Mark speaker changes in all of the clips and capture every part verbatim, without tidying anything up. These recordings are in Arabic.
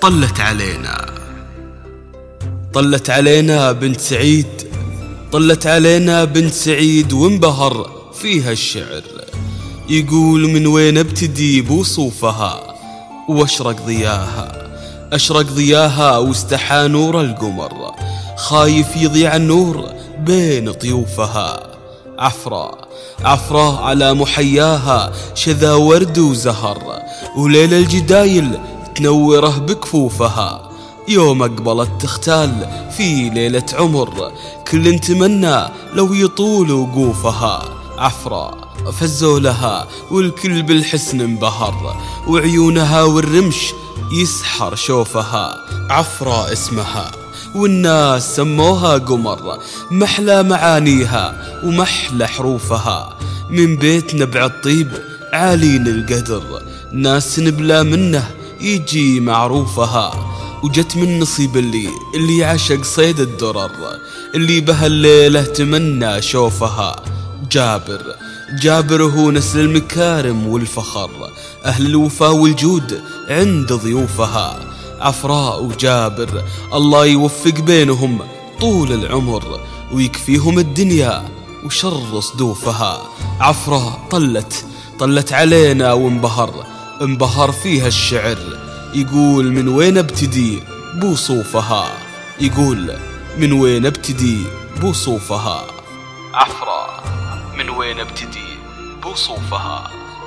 Speaker 1: طلت علينا. طلت علينا بنت سعيد، طلت علينا بنت سعيد وانبهر فيها الشعر. يقول من وين ابتدي بوصوفها واشرق ضياها، اشرق ضياها واستحى نور القمر، خايف يضيع النور بين طيوفها. عفراء عفراء على محياها شذا ورد وزهر، وليل الجدايل تنوره بكفوفها. يوم أقبلت تختال في ليلة عمر، كل نتمنى لو يطول وقوفها. عفراء فزوا لها والكل بالحسن انبهر، وعيونها والرمش يسحر شوفها. عفراء اسمها والناس سموها قمر، محلى معانيها ومحلى حروفها. من بيت نبع الطيب عالين القدر، ناس نبلا منه يجي معروفها. وجت من نصيب اللي اللي عشق صيد الدرر، اللي بهالليلة تمنى شوفها. جابر جابر هو نسل المكارم والفخر، أهل الوفا والجود عند ضيوفها. عفراء وجابر الله يوفق بينهم طول العمر، ويكفيهم الدنيا وشر صدوفها. عفراء طلت طلت علينا وانبهر انبهر فيها الشعر. يقول من وين ابتدي بوصوفها، يقول من وين ابتدي بوصوفها. عفراء من وين ابتدي بوصوفها.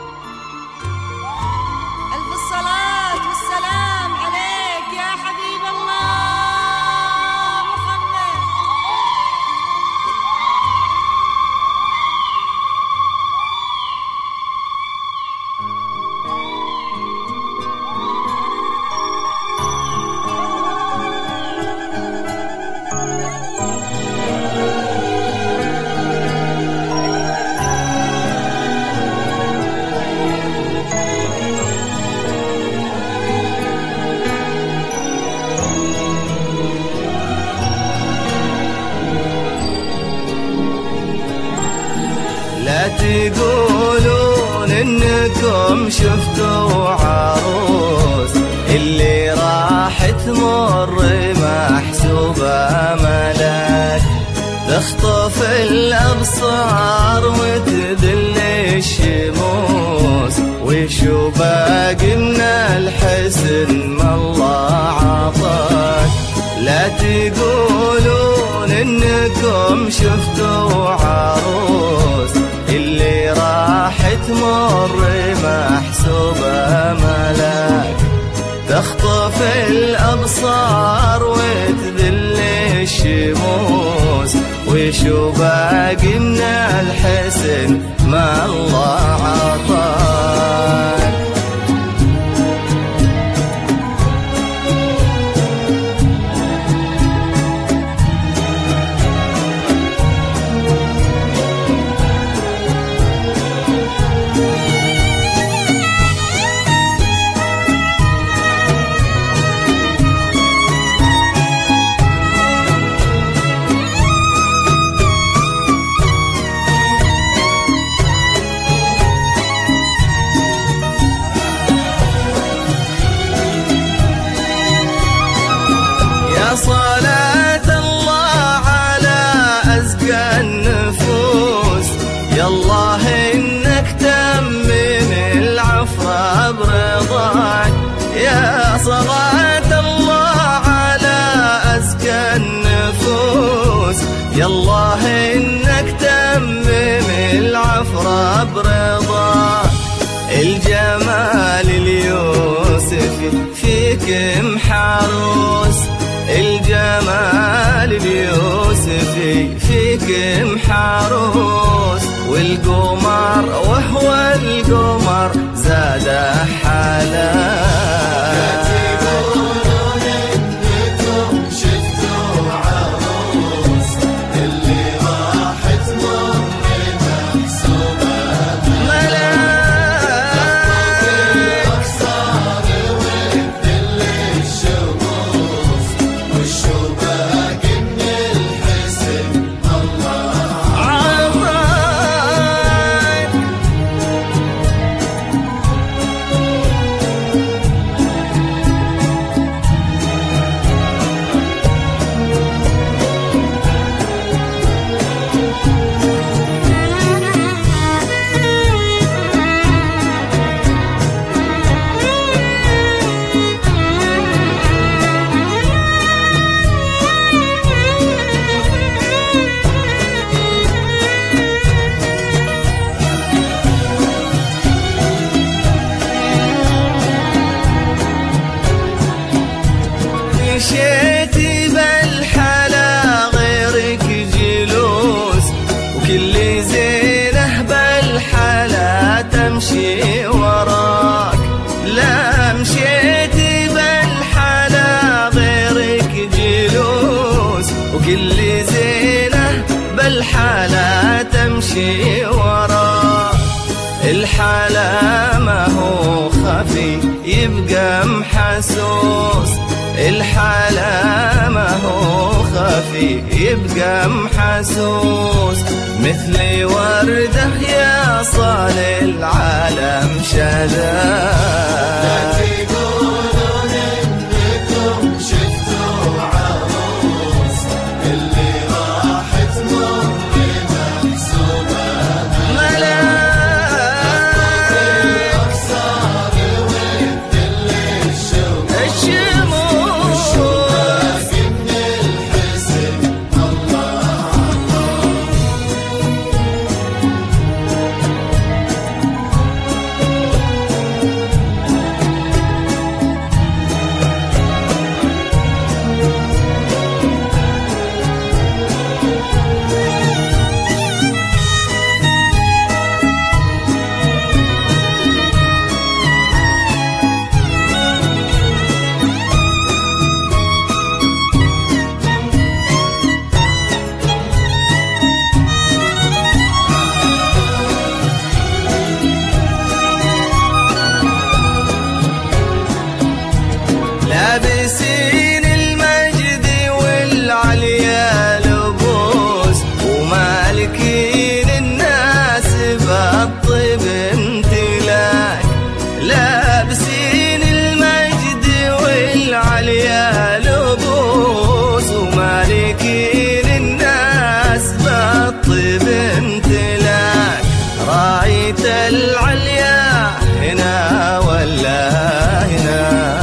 Speaker 2: ألف الصلاة والسلام عليك يا حبيب الله محمد.
Speaker 3: لا تقولون انكم شفتوا عروس، اللي راح تمر محسوبة ملاك، تخطف الابصار وتذل الشموس، وشو باقي من الحسن ما الله عطاك. لا تقولون انكم شفتوا عروس، اللي راح تمر محسوبة ملاك، تخطف الأبصار وتذل الشموس، وشو باقي من الحسن ما الله عطاك. صلاة الله على أزكى النفوس، يالله إنك تمم العفو برضاك. يا صلاة الله على أزكى النفوس، يالله إنك تمم العفو برضاك. الجمال اليوسفي فيك محروس، الجمال اليوسفي فيك محروس، والقمر وهو القمر زاد حلاك. كل زينة بالحالة تمشي وراه. الحالة ما هو خفي يبقى محسوس، الحالة ما هو خفي يبقى محسوس. مثل وردة يا صال العالم شذا. لابسين المجد والعليا لبوس، ومالكين الناس بالطيب امتلاك. لابسين المجد والعليا لبوس، ومالكين الناس بالطيب امتلاك. رايت العليا هنا ولا هنا؟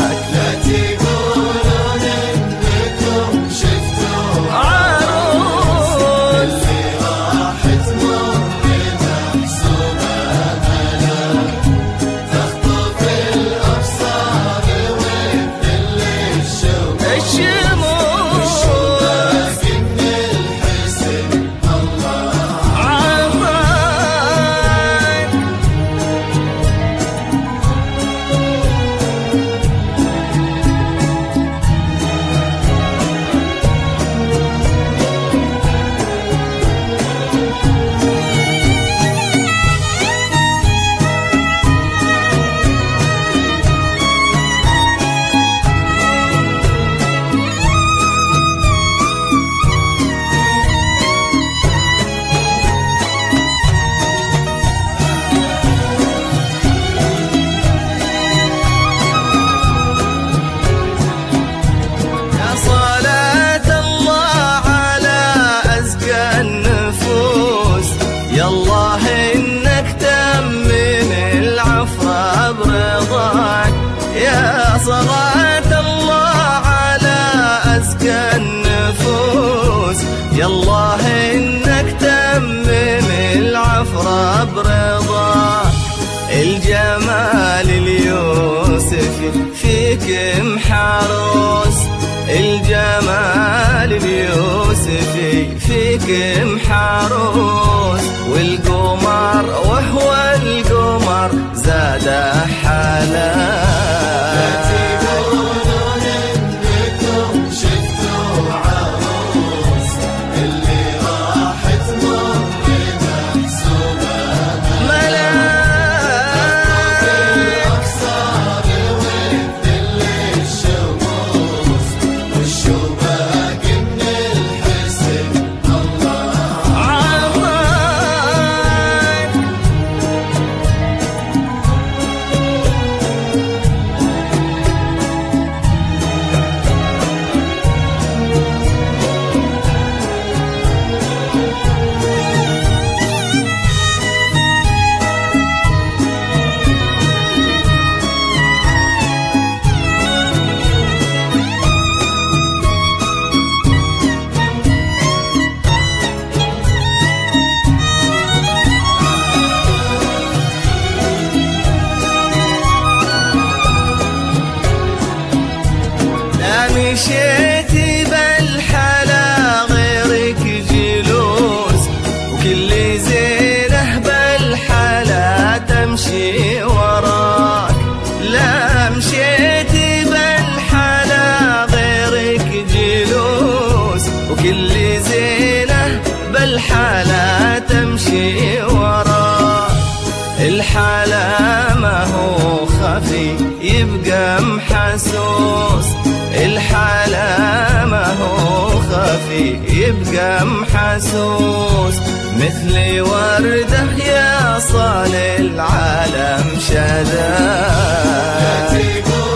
Speaker 3: يا صلاة الله على أزكى النفوس، يا الله إنك تمم العفرة برضاك. الجمال اليوسفي فيك محروس، الجمال اليوسفي فيك محروس. والقمر وهو القمر زاد حلا. وكل زينة بالحالة تمشي وراه. الحالة ما هو خفي يبقى محسوس، الحالة ما هو خفي يبقى محسوس، مثل وردة يا صان العالم شذا.